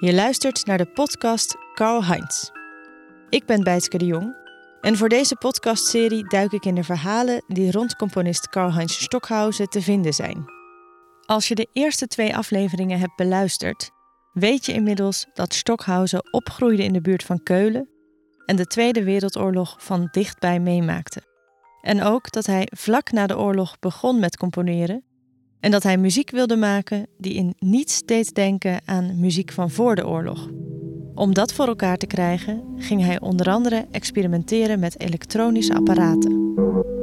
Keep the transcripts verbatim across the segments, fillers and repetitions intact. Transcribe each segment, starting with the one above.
Je luistert naar de podcast Karl-Heinz. Ik ben Bijtske de Jong en voor deze podcastserie duik ik in de verhalen die rond componist Karl-Heinz Stockhausen te vinden zijn. Als je de eerste twee afleveringen hebt beluisterd, weet je inmiddels dat Stockhausen opgroeide in de buurt van Keulen en de Tweede Wereldoorlog van dichtbij meemaakte. En ook dat hij vlak na de oorlog begon met componeren en dat hij muziek wilde maken die in niets deed denken aan muziek van voor de oorlog. Om dat voor elkaar te krijgen, ging hij onder andere experimenteren met elektronische apparaten.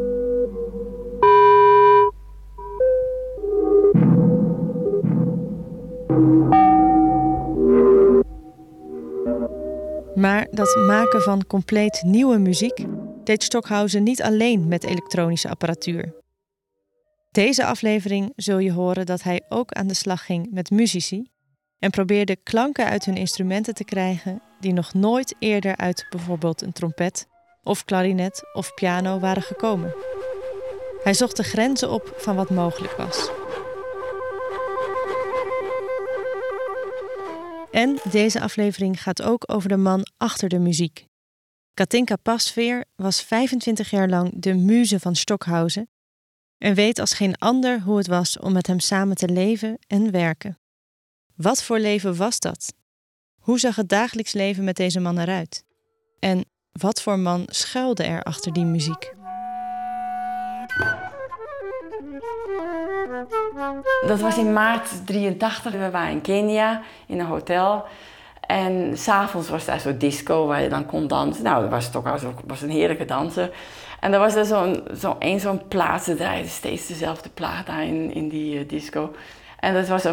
Maar dat maken van compleet nieuwe muziek deed Stockhausen niet alleen met elektronische apparatuur. Deze aflevering zul je horen dat hij ook aan de slag ging met muzici en probeerde klanken uit hun instrumenten te krijgen die nog nooit eerder uit bijvoorbeeld een trompet of klarinet of piano waren gekomen. Hij zocht de grenzen op van wat mogelijk was. En deze aflevering gaat ook over de man achter de muziek. Katinka Pasveer was vijfentwintig jaar lang de muze van Stockhausen en weet als geen ander hoe het was om met hem samen te leven en werken. Wat voor leven was dat? Hoe zag het dagelijks leven met deze man eruit? En wat voor man schuilde er achter die muziek? Dat was in maart drieëntachtig. We waren in Kenia, in een hotel. En s'avonds was daar zo'n disco waar je dan kon dansen. Nou, dat was toch ook was een heerlijke danser. En er was er zo'n zo een zo'n plaat, ze draaide steeds dezelfde plaat daar in, in die uh, disco. En dat was zo...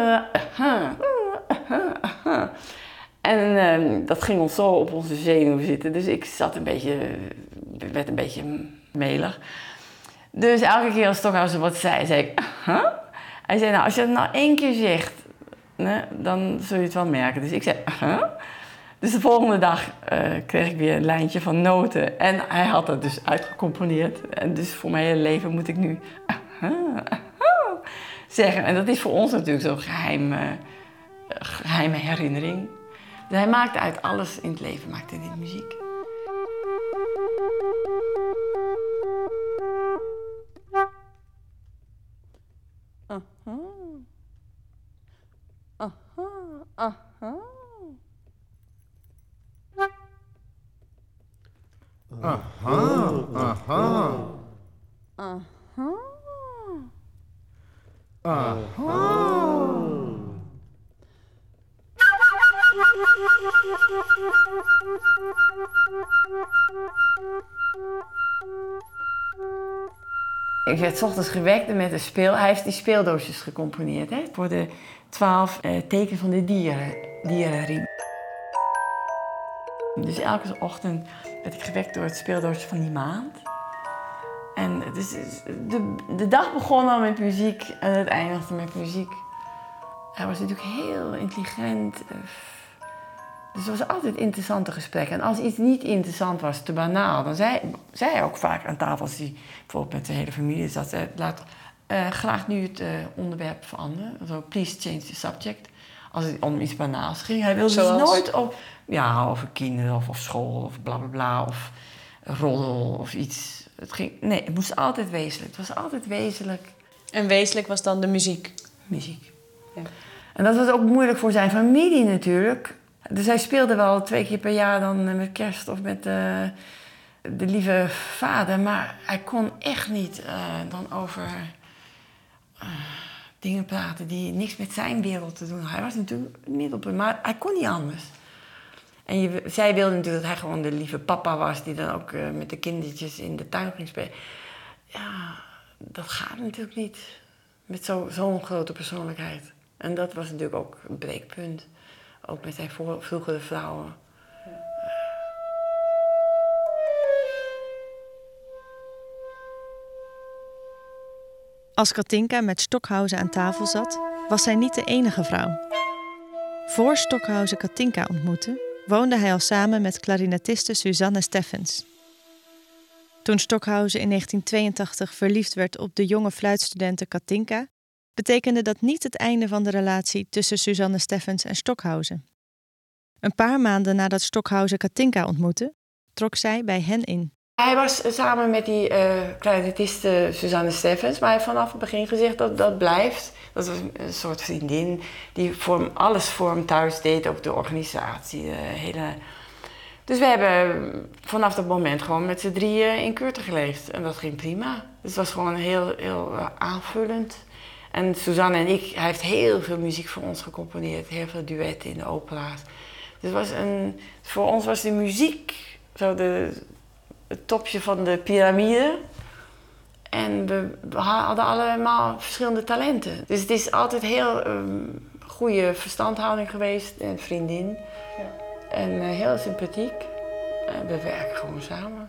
En uh, dat ging ons zo op onze zenuwen zitten. Dus ik zat een beetje... werd een beetje melig. Dus elke keer als Stockhausen wat zei, zei ik... Huh? Hij zei, nou, als je het nou één keer zegt, nee, dan zul je het wel merken. Dus ik zei, huh? Dus de volgende dag uh, kreeg ik weer een lijntje van noten. En hij had dat dus uitgecomponeerd. En dus voor mijn hele leven moet ik nu uh, uh, zeggen. En dat is voor ons natuurlijk zo'n geheim, uh, geheime herinnering. Dus hij maakte uit alles in het leven, maakte hij muziek. Uh-huh. Uh-huh. Uh-huh. Aha, aha. Aha. Aha. Ik werd 's ochtends gewekt met een speel. Hij heeft die speeldoosjes gecomponeerd, hè, voor de twaalf uh, tekens van de dieren, dierenriem. Dus elke ochtend werd ik gewekt door het speeldoosje van die maand. En dus de, de dag begon al met muziek en het eindigde met muziek. Hij was natuurlijk heel intelligent. Dus het was altijd interessante gesprekken. En als iets niet interessant was, te banaal, dan zei, zei hij ook vaak aan tafel, als hij bijvoorbeeld met de hele familie zat, zei, laat uh, graag nu het uh, onderwerp veranderen. Zo, please change the subject. Als het om iets banaals ging. Hij wilde dus nooit op, ja, over kinderen of, of school of bla bla bla of roddel of iets. Het ging, nee, het moest altijd wezenlijk. Het was altijd wezenlijk. En wezenlijk was dan de muziek? Muziek. Ja. En dat was ook moeilijk voor zijn familie natuurlijk. Dus hij speelde wel twee keer per jaar dan met kerst of met uh, de lieve vader. Maar hij kon echt niet uh, dan over uh, dingen praten die niks met zijn wereld te doen hadden. Hij was natuurlijk middelpunt, maar hij kon niet anders. En je, zij wilde natuurlijk dat hij gewoon de lieve papa was die dan ook uh, met de kindertjes in de tuin ging spelen. Ja, dat gaat natuurlijk niet met zo, zo'n grote persoonlijkheid. En dat was natuurlijk ook een breekpunt. Ook met zijn vroegere vrouwen. Als Katinka met Stockhausen aan tafel zat, was zij niet de enige vrouw. Voor Stockhausen Katinka ontmoette, woonde hij al samen met klarinetiste Suzanne Steffens. Toen Stockhausen in negentien tweeëntachtig verliefd werd op de jonge fluitstudente Katinka, betekende dat niet het einde van de relatie tussen Suzanne Steffens en Stockhausen. Een paar maanden nadat Stockhausen Katinka ontmoette, trok zij bij hen in. Hij was samen met die uh, clarinetiste Suzanne Steffens, maar hij heeft vanaf het begin gezegd dat dat blijft. Dat was een soort vriendin die voor hem, alles voor hem thuis deed, ook de organisatie. De hele... Dus we hebben vanaf dat moment gewoon met z'n drieën in Kurte geleefd en dat ging prima. Dus het was gewoon heel, heel uh, aanvullend. En Suzanne en ik, hij heeft heel veel muziek voor ons gecomponeerd, heel veel duetten in de opera's. Dus het was een, voor ons was de muziek zo de, het topje van de piramide. En we, we hadden allemaal verschillende talenten. Dus het is altijd heel um, goede verstandhouding geweest en vriendin. Ja. En uh, heel sympathiek. En we werken gewoon samen.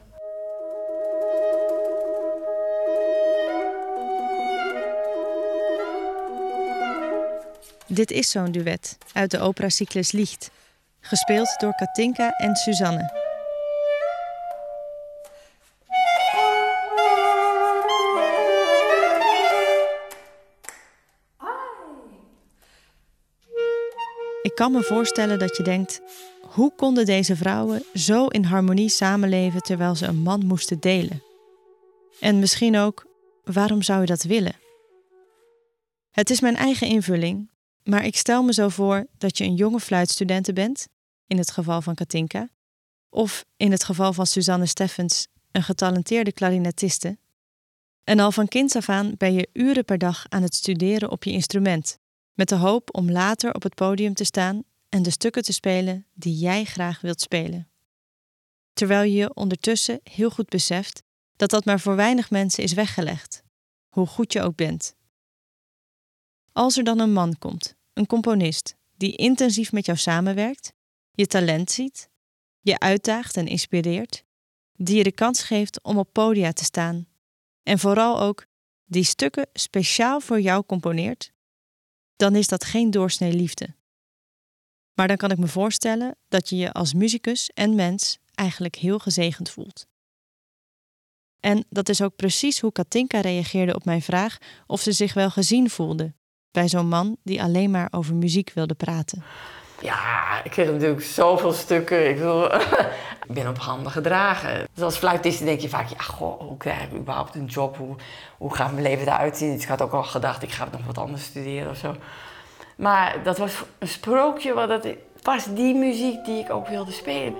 Dit is zo'n duet uit de operacyclus Licht, gespeeld door Katinka en Suzanne. Ik kan me voorstellen dat je denkt, hoe konden deze vrouwen zo in harmonie samenleven terwijl ze een man moesten delen? En misschien ook, waarom zou je dat willen? Het is mijn eigen invulling, maar ik stel me zo voor dat je een jonge fluitstudente bent, in het geval van Katinka, of in het geval van Suzanne Steffens, een getalenteerde klarinetiste. En al van kinds af aan ben je uren per dag aan het studeren op je instrument, met de hoop om later op het podium te staan en de stukken te spelen die jij graag wilt spelen. Terwijl je je ondertussen heel goed beseft dat dat maar voor weinig mensen is weggelegd, hoe goed je ook bent. Als er dan een man komt, een componist, die intensief met jou samenwerkt, je talent ziet, je uitdaagt en inspireert, die je de kans geeft om op podia te staan en vooral ook die stukken speciaal voor jou componeert, dan is dat geen doorsnee liefde. Maar dan kan ik me voorstellen dat je je als muzikus en mens eigenlijk heel gezegend voelt. En dat is ook precies hoe Katinka reageerde op mijn vraag of ze zich wel gezien voelde bij zo'n man die alleen maar over muziek wilde praten. Ja, ik kreeg natuurlijk zoveel stukken. Ik, bedoel, ik ben op handen gedragen. Dus als fluitist denk je vaak, ja, goh, hoe krijg ik überhaupt een job? Hoe, hoe gaat mijn leven eruit zien? Dus ik had ook al gedacht, ik ga nog wat anders studeren of zo. Maar dat was een sprookje, want dat was die muziek die ik ook wilde spelen.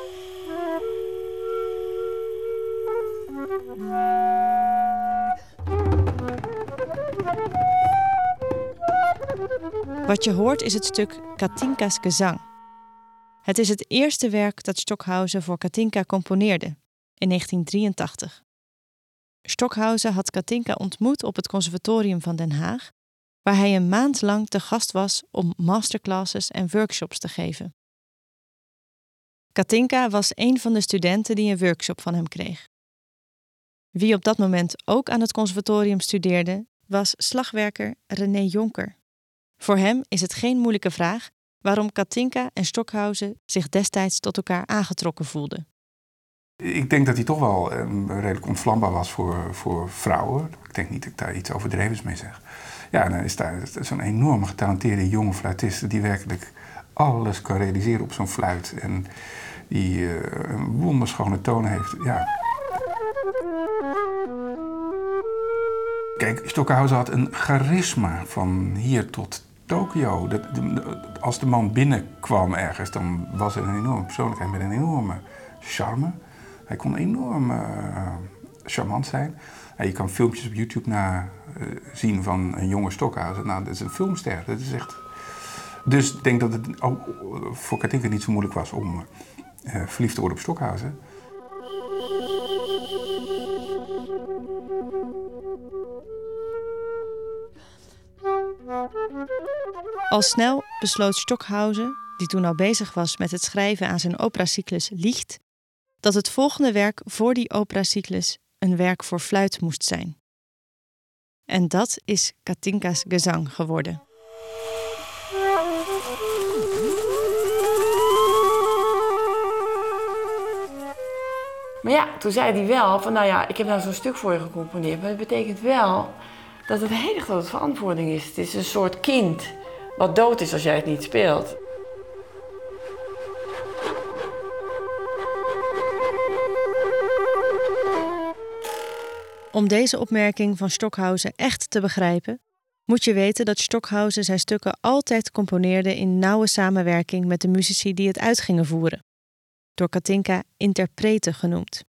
Wat je hoort is het stuk Katinka's Gezang. Het is het eerste werk dat Stockhausen voor Katinka componeerde, in negentien drieëntachtig. Stockhausen had Katinka ontmoet op het Conservatorium van Den Haag, waar hij een maand lang te gast was om masterclasses en workshops te geven. Katinka was een van de studenten die een workshop van hem kreeg. Wie op dat moment ook aan het conservatorium studeerde, was slagwerker René Jonker. Voor hem is het geen moeilijke vraag waarom Katinka en Stockhausen zich destijds tot elkaar aangetrokken voelden. Ik denk dat hij toch wel um, redelijk ontvlambaar was voor, voor vrouwen. Ik denk niet dat ik daar iets overdrevens mee zeg. Ja, en dan is daar zo'n enorm getalenteerde jonge fluitiste die werkelijk alles kan realiseren op zo'n fluit. En die uh, een wonderschone toon heeft. Ja. Kijk, Stockhausen had een charisma van hier tot Tokio. Dat, de, als de man binnenkwam ergens, dan was er een enorme persoonlijkheid met een enorme charme. Hij kon enorm uh, charmant zijn. En je kan filmpjes op YouTube na uh, zien van een jonge Stockhausen. Nou, dat is een filmster. Dat is echt... Dus ik denk dat het ook voor Katinka niet zo moeilijk was om uh, verliefd te worden op Stockhausen. Al snel besloot Stockhausen, die toen al bezig was met het schrijven aan zijn operacyclus Licht, dat het volgende werk voor die operacyclus een werk voor fluit moest zijn. En dat is Katinka's Gezang geworden. Maar ja, toen zei hij wel van, nou ja, ik heb nou zo'n stuk voor je gecomponeerd, maar dat betekent wel dat het een hele grote verantwoording is. Het is een soort kind wat dood is als jij het niet speelt. Om deze opmerking van Stockhausen echt te begrijpen, moet je weten dat Stockhausen zijn stukken altijd componeerde in nauwe samenwerking met de muzici die het uit gingen voeren, door Katinka interpreten genoemd.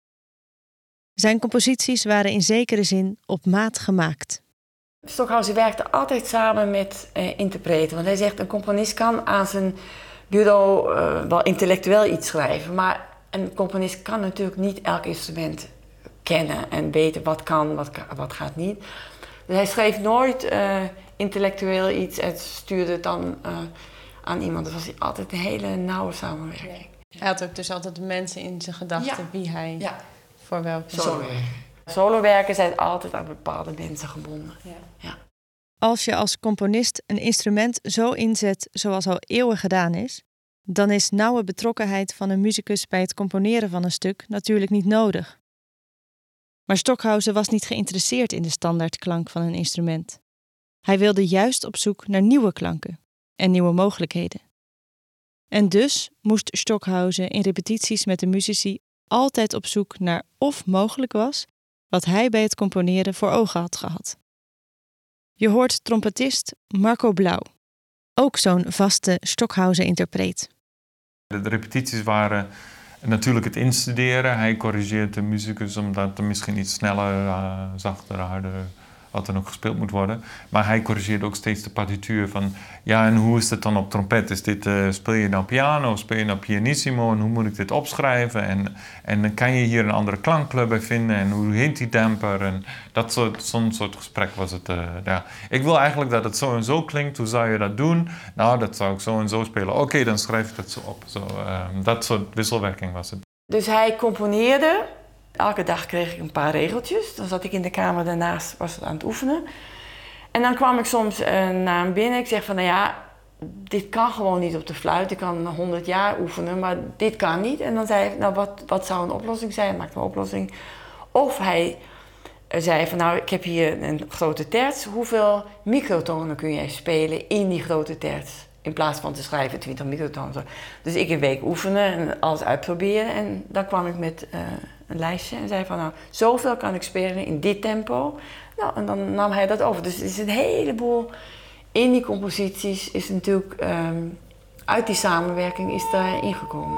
Zijn composities waren in zekere zin op maat gemaakt. Stockhausen werkte altijd samen met uh, interpreten. Want hij zegt, een componist kan aan zijn bureau uh, wel intellectueel iets schrijven. Maar een componist kan natuurlijk niet elk instrument kennen en weten wat kan, wat, wat gaat niet. Dus hij schreef nooit uh, intellectueel iets en stuurde het dan uh, aan iemand. Dat was altijd een hele nauwe samenwerking. Hij had ook dus altijd de mensen in zijn gedachten ja. wie hij ja. voor welke... Solowerken. Solowerken zijn altijd aan bepaalde mensen gebonden. Ja. Ja. Als je als componist een instrument zo inzet zoals al eeuwen gedaan is, dan is nauwe betrokkenheid van een muzikus bij het componeren van een stuk natuurlijk niet nodig. Maar Stockhausen was niet geïnteresseerd in de standaardklank van een instrument. Hij wilde juist op zoek naar nieuwe klanken en nieuwe mogelijkheden. En dus moest Stockhausen in repetities met de muzici altijd op zoek naar of mogelijk was wat hij bij het componeren voor ogen had gehad. Je hoort trompetist Marco Blauw, ook zo'n vaste Stockhausen-interpreet. De repetities waren natuurlijk het instuderen. Hij corrigeert de muzikus omdat er misschien iets sneller, uh, zachter, harder, wat dan ook gespeeld moet worden. Maar hij corrigeerde ook steeds de partituur van, ja, en hoe is het dan op trompet? Is dit, uh, speel je nou piano of speel je nou pianissimo en hoe moet ik dit opschrijven? En, en dan kan je hier een andere klankkleur bij vinden en hoe heet die demper? En dat soort, zo'n soort gesprek was het. Uh, ja. Ik wil eigenlijk dat het zo en zo klinkt, hoe zou je dat doen? Nou, dat zou ik zo en zo spelen. Oké, okay, dan schrijf ik dat zo op. Zo, uh, dat soort wisselwerking was het. Dus hij componeerde. Elke dag kreeg ik een paar regeltjes. Dan zat ik in de kamer daarnaast, was het aan het oefenen. En dan kwam ik soms uh, naar hem binnen. Ik zeg van, nou ja, dit kan gewoon niet op de fluit. Ik kan honderd jaar oefenen, maar dit kan niet. En dan zei hij, nou, wat, wat zou een oplossing zijn? Hij maakte een oplossing. Of hij uh, zei van, nou, ik heb hier een grote terts. Hoeveel microtonen kun jij spelen in die grote terts? In plaats van te schrijven twintig microtonen. Dus ik een week oefenen en alles uitproberen. En dan kwam ik met uh, een lijstje en zei van, nou, zoveel kan ik spelen in dit tempo. Nou, en dan nam hij dat over. Dus er is een heleboel in die composities is natuurlijk um, uit die samenwerking is daar ingekomen.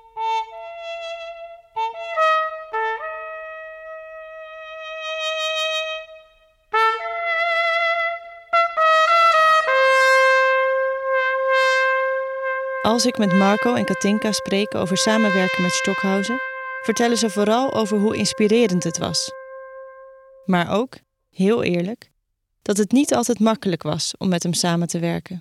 Als ik met Marco en Katinka spreek over samenwerken met Stockhausen, vertellen ze vooral over hoe inspirerend het was. Maar ook, heel eerlijk, dat het niet altijd makkelijk was om met hem samen te werken.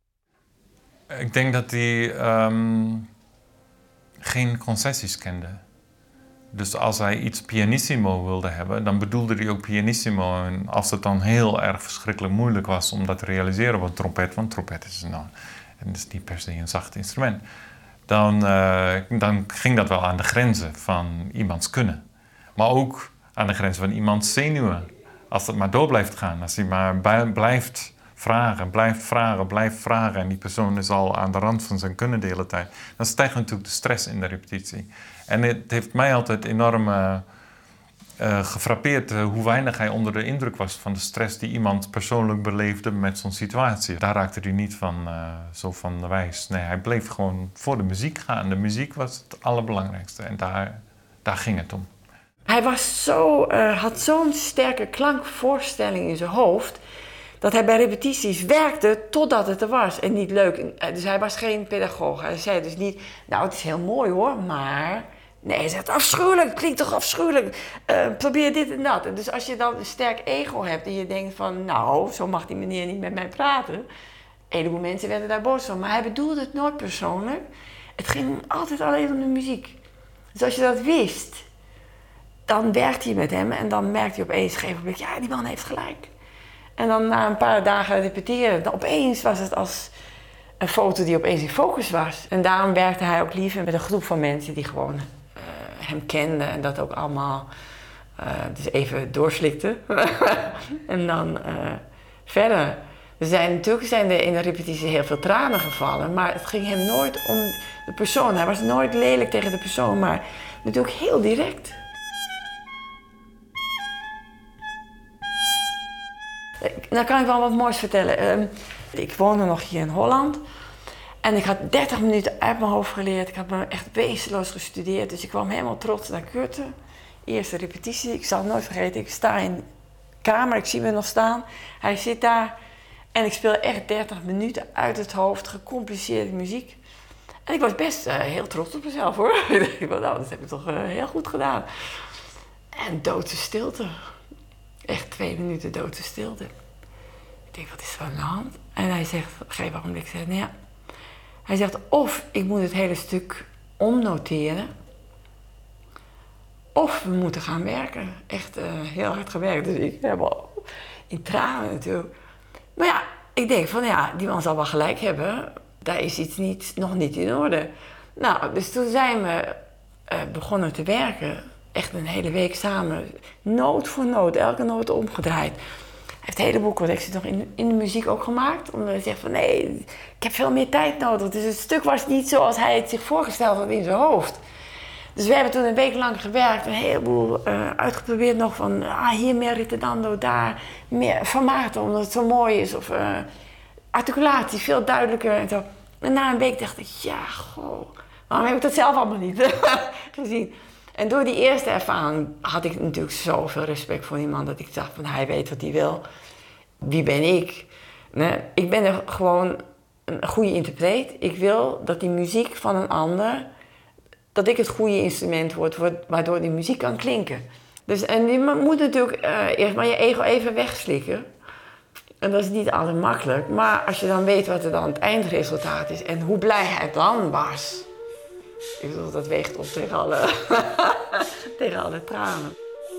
Ik denk dat hij um, geen concessies kende. Dus als hij iets pianissimo wilde hebben, dan bedoelde hij ook pianissimo. En als het dan heel erg verschrikkelijk moeilijk was om dat te realiseren op een trompet, want trompet is nou, en dat is niet per se een zacht instrument, dan, uh, dan ging dat wel aan de grenzen van iemands kunnen. Maar ook aan de grenzen van iemands zenuwen. Als het maar door blijft gaan, als hij maar bij, blijft vragen, blijft vragen, blijft vragen en die persoon is al aan de rand van zijn kunnen de hele tijd, dan stijgt natuurlijk de stress in de repetitie. En het heeft mij altijd enorm uh, uh, gefrappeerd uh, hoe weinig hij onder de indruk was van de stress die iemand persoonlijk beleefde met zo'n situatie. Daar raakte hij niet van uh, zo van de wijs. Nee, hij bleef gewoon voor de muziek gaan. De muziek was het allerbelangrijkste en daar, daar ging het om. Hij was zo, uh, had zo'n sterke klankvoorstelling in zijn hoofd dat hij bij repetities werkte totdat het er was en niet leuk. Dus hij was geen pedagoog. Hij zei dus niet, nou het is heel mooi hoor, maar... Nee, hij zegt afschuwelijk, het klinkt toch afschuwelijk. Uh, probeer dit en dat. En dus als je dan een sterk ego hebt en je denkt van, nou, zo mag die meneer niet met mij praten. Een heleboel mensen werden daar boos van, maar hij bedoelde het nooit persoonlijk. Het ging altijd alleen om de muziek. Dus als je dat wist, dan werkte je met hem en dan merkte je opeens, gegeven ja, die man heeft gelijk. En dan na een paar dagen repeteren, dan opeens was het als een foto die opeens in focus was. En daarom werkte hij ook liever met een groep van mensen die gewoon uh, hem kenden en dat ook allemaal uh, dus even doorslikten. En dan uh, verder. Er zijn natuurlijk zijn er in de repetitie heel veel tranen gevallen, maar het ging hem nooit om de persoon. Hij was nooit lelijk tegen de persoon, maar natuurlijk heel direct. Dan kan ik wel wat moois vertellen. Um, ik woonde nog hier in Holland. En ik had dertig minuten uit mijn hoofd geleerd. Ik had me echt wezenloos gestudeerd. Dus ik kwam helemaal trots naar Kurte. Eerste repetitie. Ik zal het nooit vergeten. Ik sta in de kamer. Ik zie me nog staan. Hij zit daar. En ik speel echt dertig minuten uit het hoofd. Gecompliceerde muziek. En ik was best uh, heel trots op mezelf hoor. Ik dacht, nou, dat heb ik toch uh, heel goed gedaan. En doodse stilte. Echt twee minuten doodse stilte. Ik denk, wat is er aan de hand? En hij zegt, op een gegeven moment, ik zeg, nou ja. Hij zegt, of ik moet het hele stuk omnoteren. Of we moeten gaan werken. Echt uh, heel hard gewerkt. Dus ik heb al in tranen natuurlijk. Maar ja, ik denk van ja, die man zal wel gelijk hebben. Daar is iets niet, nog niet in orde. Nou, dus toen zijn we uh, begonnen te werken. Echt een hele week samen. Noot voor noot, elke noot omgedraaid. Hij heeft een heleboel collecties nog in, in de muziek ook gemaakt. Omdat hij zegt van nee, ik heb veel meer tijd nodig. Dus het stuk was niet zoals hij het zich voorgesteld had in zijn hoofd. Dus we hebben toen een week lang gewerkt. Een heleboel uh, uitgeprobeerd nog van ah, hier meer ritardando, daar meer formaten omdat het zo mooi is. Of uh, articulatie, veel duidelijker en zo. En na een week dacht ik, ja, goh, waarom heb ik dat zelf allemaal niet gezien? En door die eerste ervaring had ik natuurlijk zoveel respect voor die man dat ik dacht van hij weet wat hij wil. Wie ben ik? Nee, ik ben er gewoon een goede interpreet. Ik wil dat die muziek van een ander, dat ik het goede instrument word waardoor die muziek kan klinken. Dus en je moet natuurlijk uh, eerst maar je ego even wegslikken. En dat is niet altijd makkelijk. Maar als je dan weet wat er dan het eindresultaat is en hoe blij hij dan was. Ik bedoel, dat weegt op tegen alle, tegen alle tranen.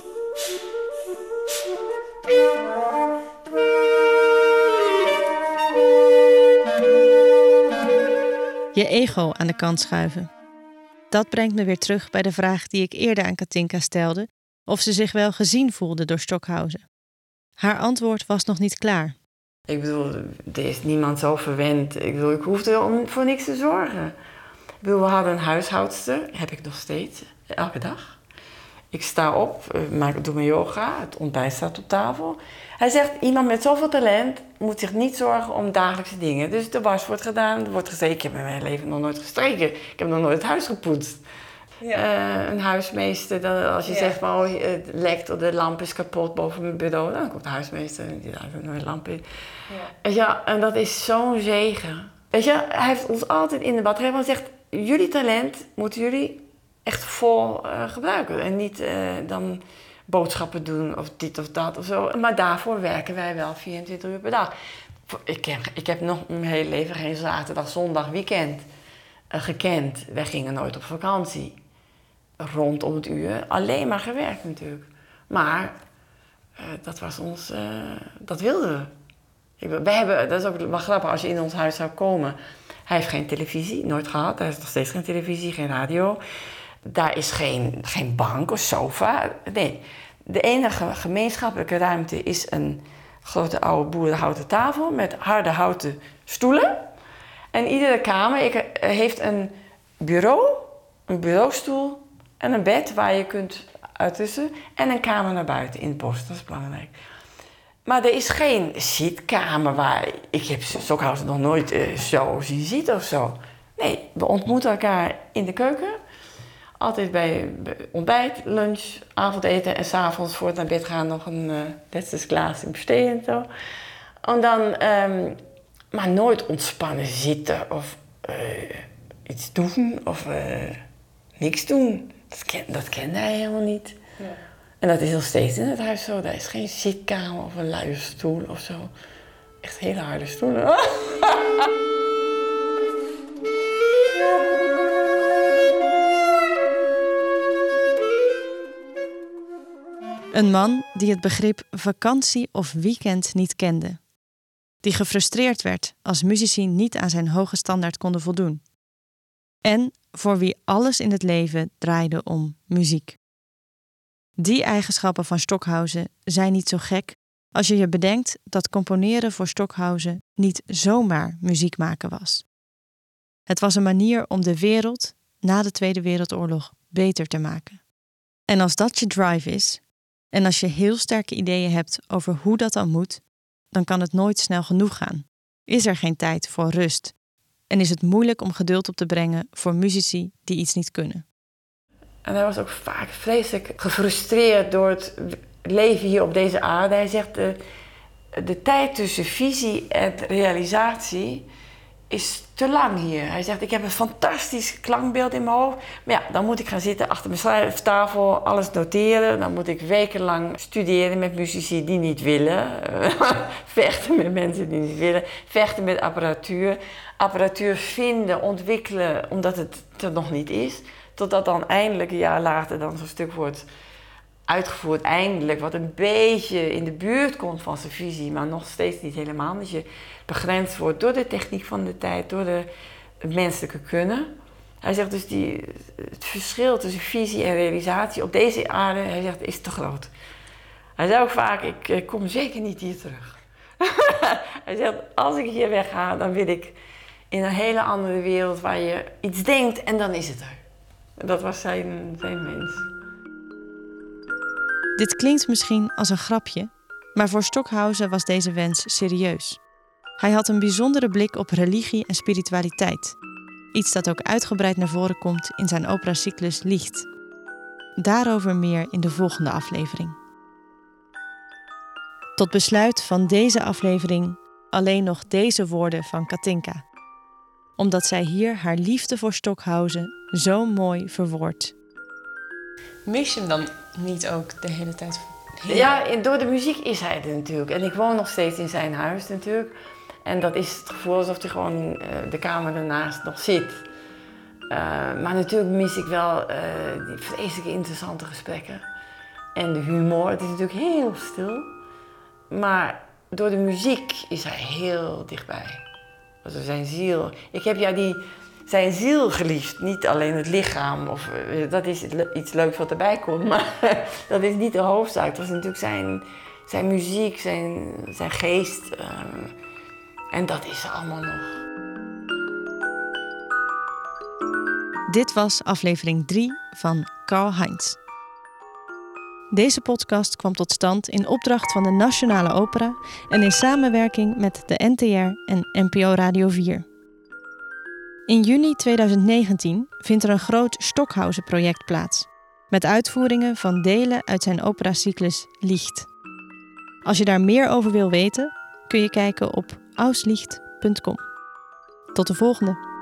Je ego aan de kant schuiven. Dat brengt me weer terug bij de vraag die ik eerder aan Katinka stelde, of ze zich wel gezien voelde door Stockhausen. Haar antwoord was nog niet klaar. Ik bedoel, er is niemand zo verwend. Ik bedoel, ik hoefde om voor niks te zorgen. Ik bedoel, we hadden een huishoudster, heb ik nog steeds, elke dag. Ik sta op, maak, doe mijn yoga, het ontbijt staat op tafel. Hij zegt, iemand met zoveel talent moet zich niet zorgen om dagelijkse dingen. Dus de was wordt gedaan, er wordt gestreken. Ik heb in mijn leven nog nooit gestreken. Ik heb nog nooit het huis gepoetst. Ja. Uh, een huismeester, dan, als je ja. zegt, oh, het lekt of de lamp is kapot boven mijn bureau, dan komt de huismeester en die laat er nooit lamp in. Ja. Ja, en dat is zo'n zegen. Weet je, hij heeft ons altijd in de bad gezegd, jullie talent moeten jullie echt vol uh, gebruiken. En niet uh, dan boodschappen doen of dit of dat of zo. Maar daarvoor werken wij wel vierentwintig uur per dag. Ik heb, ik heb nog mijn hele leven geen zaterdag, zondag, weekend uh, gekend. Wij gingen nooit op vakantie. Rondom het uur. Alleen maar gewerkt natuurlijk. Maar uh, dat was ons, uh, dat wilden we. Ik, we hebben, dat is ook wel grappig als je in ons huis zou komen. Hij heeft geen televisie, nooit gehad. Hij heeft nog steeds geen televisie, geen radio. Daar is geen, geen bank of sofa. Nee, de enige gemeenschappelijke ruimte is een grote oude boerenhouten tafel met harde houten stoelen. En iedere kamer heeft een bureau, een bureaustoel en een bed waar je kunt uitrusten. En een kamer naar buiten in het bos, dat is belangrijk. Maar er is geen zitkamer waar... Ik heb Stockhausen nog nooit uh, zo zien zitten of zo. Nee, we ontmoeten elkaar in de keuken. Altijd bij ontbijt, lunch, avondeten en 's avonds voor het naar bed gaan nog een uh, laatste glaas in besteden en zo. En dan, um, maar nooit ontspannen zitten of uh, iets doen of uh, niks doen. Dat, ken, dat kende hij helemaal niet. Ja. En dat is nog steeds in het huis zo. Daar is geen zitkamer of een luie stoel of zo. Echt hele harde stoelen. Een man die het begrip vakantie of weekend niet kende. Die gefrustreerd werd als muzici niet aan zijn hoge standaard konden voldoen. En voor wie alles in het leven draaide om muziek. Die eigenschappen van Stockhausen zijn niet zo gek als je je bedenkt dat componeren voor Stockhausen niet zomaar muziek maken was. Het was een manier om de wereld na de Tweede Wereldoorlog beter te maken. En als dat je drive is, en als je heel sterke ideeën hebt over hoe dat dan moet, dan kan het nooit snel genoeg gaan. Is er geen tijd voor rust? En is het moeilijk om geduld op te brengen voor muzici die iets niet kunnen? En hij was ook vaak vreselijk gefrustreerd door het leven hier op deze aarde. Hij zegt, de, de tijd tussen visie en realisatie is te lang hier. Hij zegt, ik heb een fantastisch klankbeeld in mijn hoofd. Maar ja, dan moet ik gaan zitten achter mijn schrijftafel, alles noteren. Dan moet ik wekenlang studeren met muzici die niet willen. Vechten met mensen die niet willen. Vechten met apparatuur. Apparatuur vinden, ontwikkelen, omdat het er nog niet is. Totdat dan eindelijk een jaar later dan zo'n stuk wordt uitgevoerd. Eindelijk, wat een beetje in de buurt komt van zijn visie, maar nog steeds niet helemaal. Omdat je begrensd wordt door de techniek van de tijd, door de menselijke kunnen. Hij zegt dus, die, het verschil tussen visie en realisatie op deze aarde, hij zegt, is te groot. Hij zei ook vaak, ik, ik kom zeker niet hier terug. Hij zegt, als ik hier wegga, dan wil ik in een hele andere wereld waar je iets denkt en dan is het er. Dat was zijn, zijn wens. Dit klinkt misschien als een grapje, maar voor Stockhausen was deze wens serieus. Hij had een bijzondere blik op religie en spiritualiteit. Iets dat ook uitgebreid naar voren komt in zijn operacyclus Licht. Daarover meer in de volgende aflevering. Tot besluit van deze aflevering alleen nog deze woorden van Katinka. Omdat zij hier haar liefde voor Stockhausen zo mooi verwoordt. Mis je hem dan niet ook de hele tijd? Heel... Ja, door de muziek is hij er natuurlijk. En ik woon nog steeds in zijn huis natuurlijk. En dat is het gevoel alsof hij gewoon uh, de kamer ernaast nog zit. Uh, maar natuurlijk mis ik wel uh, die vreselijke interessante gesprekken. En de humor. Het is natuurlijk heel stil. Maar door de muziek is hij heel dichtbij. Also zijn ziel. Ik heb ja die... zijn ziel geliefd, niet alleen het lichaam. Of, uh, dat is iets leuks wat erbij komt, maar dat is niet de hoofdzaak. Het was natuurlijk zijn, zijn muziek, zijn, zijn geest. Uh, en dat is er allemaal nog. Dit was aflevering drie van Karl-Heinz. Deze podcast kwam tot stand in opdracht van de Nationale Opera en in samenwerking met de N T R en N P O Radio vier. In juni tweeduizend negentien vindt er een groot Stockhausen-project plaats, met uitvoeringen van delen uit zijn operacyclus Licht. Als je daar meer over wil weten, kun je kijken op auslicht punt com. Tot de volgende!